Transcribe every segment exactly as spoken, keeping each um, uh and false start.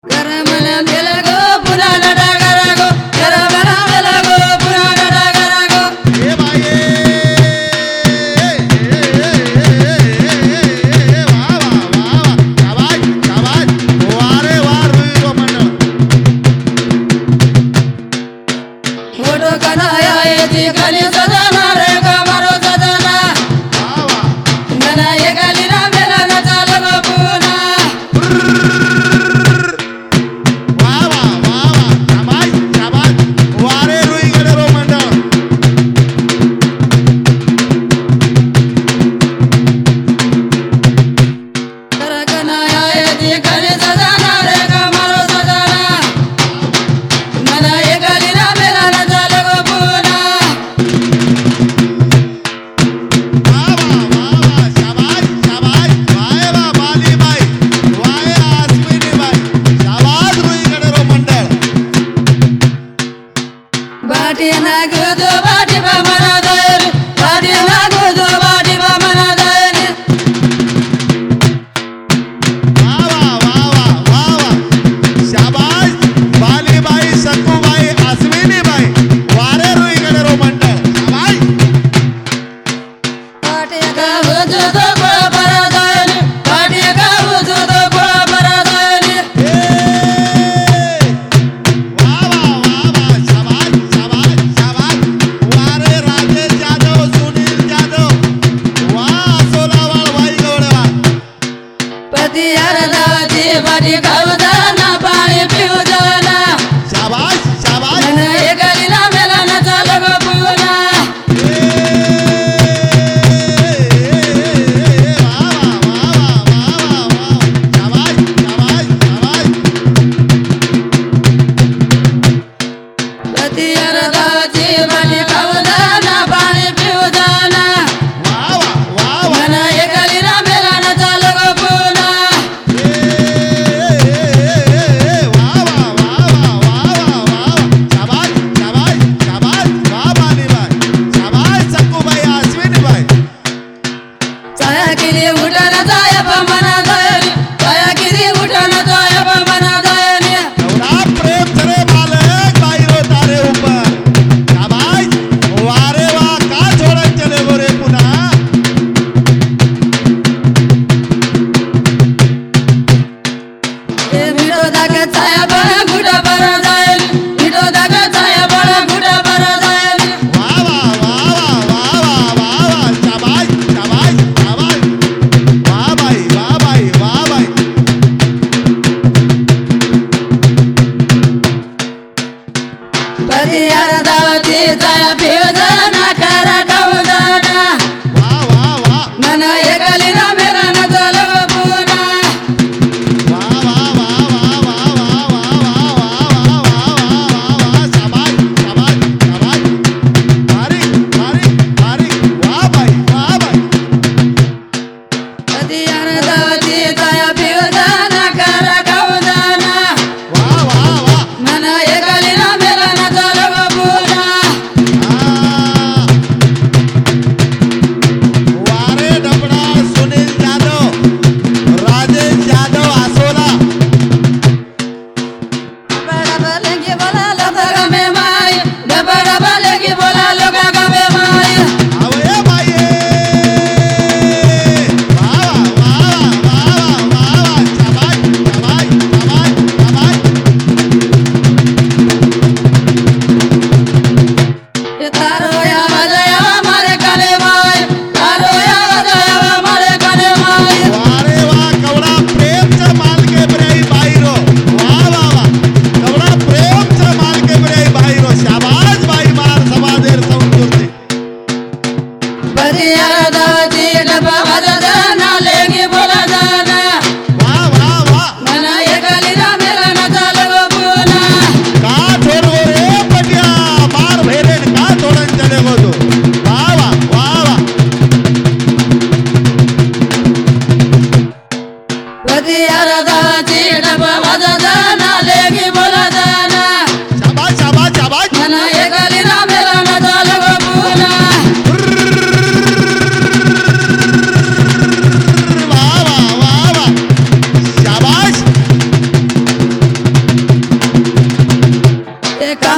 वा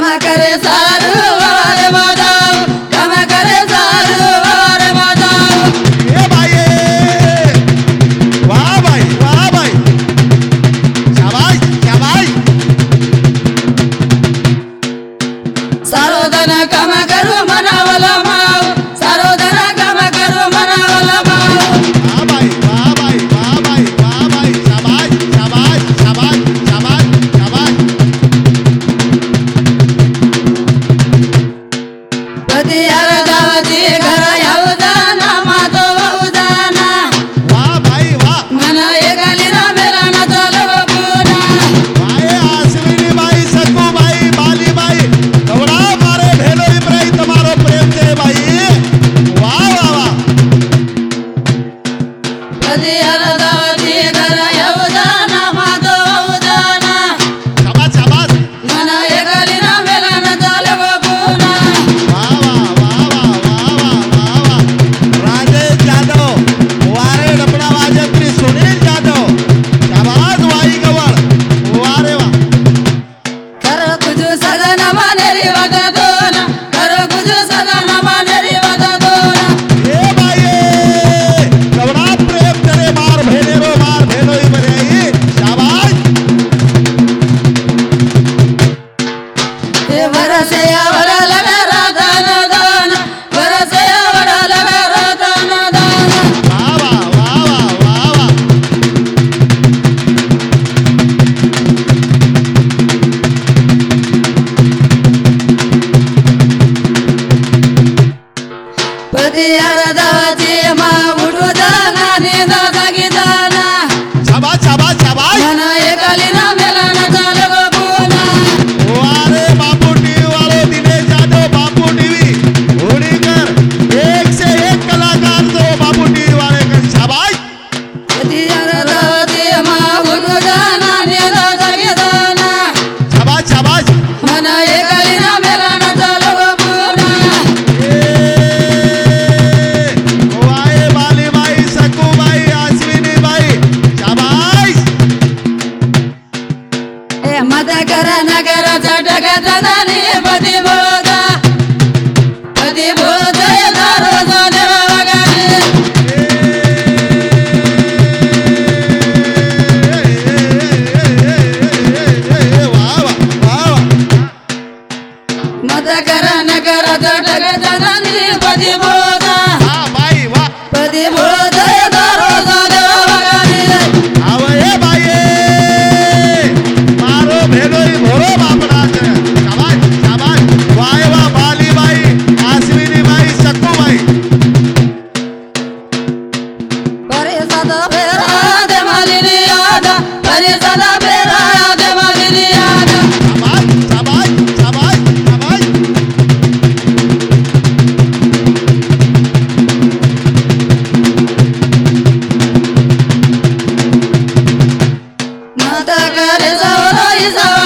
करे सारू वारे बजाओ कम करे सारू वारे बजाओ ए बाई वाह बाई वाह बाई शाबाश शाबाश सारो धन कम करू मनावला माव सारो धन कम करू मनावला माव वाह बाई वाह बाई वाह बाई वाह बाई शाबाश शाबाश शाबाश शाबाश शाबाश कधी यार गावाची घर येऊ जाना मातो वाहू जाना वाह भाई वाह मन एकाली ना मेला ना चालव पुना बाई आश्विनी बाई सकू बाई बाली बाई दौड़ा मारे भेलो इब्राहिम तुम्हारो प्रेम से बाई वाह वाह वाह कधी यार गावाची घर येऊ जाना मातो वाहू जाना शाबाश शाबाश मन एकाली ना मेला ना चालव पुना वाह वाह वाह वाह वाह वाह वाह वाह राजेश जाधव वारे डबडा वाजत्री सुनील जाधव शाबाश वाई गवळ वाह रे वाह करो कुछ सदन मानेरी वदा दोना करो कुछ सदन मानेरी वदा दोना ए बाई दौड़ा प्रेम करे मार भेनेरो मार भेलो इब्राहिम शाबाश ए वरसे आवडा लगा राधन दान वरसे आवडा लगा राधन दान वाह वाह वाह वाह वाह वाह पती यार दावाची मा उठू जाना निंदा जागी जाना शाबाश शाबाश शाबाश मन एकाली ना मेला ना चालव पुना वारे बापू टीवी वाले दिनेश जाधव बापू टीवी होडीकर एक से एक कलाकार जो बापू टीवी वाले का शाबाश पती यार दावाची मा उठू जाना निंदा जागी जाना शाबाश शाबाश मन एकाली ना मेला ना चालव पुना ए वाए बाली बाई सकू बाई अश्विनी बाई शाबाश ए मत करा न करा चटक चदानी पती बोधा पती बोधा दारो जाने वगाने वाह वाह वाह मत करा न करा चटक चदानी पती बोधा वाह बाई वाह पती बोधा दारो जाने वगाने आवये बाये मारो भेलोई भोरो बापडा છે શાબાશ શાબાશ વાય વા બાલી બાઈ આશ્વિની બાઈ શકુ બાઈ परे सदा फेरा दे मालिनी यादा परे सदा फेरा दे मालिनी यादा શાબાશ શાબાશ શાબાશ શાબાશ मत करे जावरा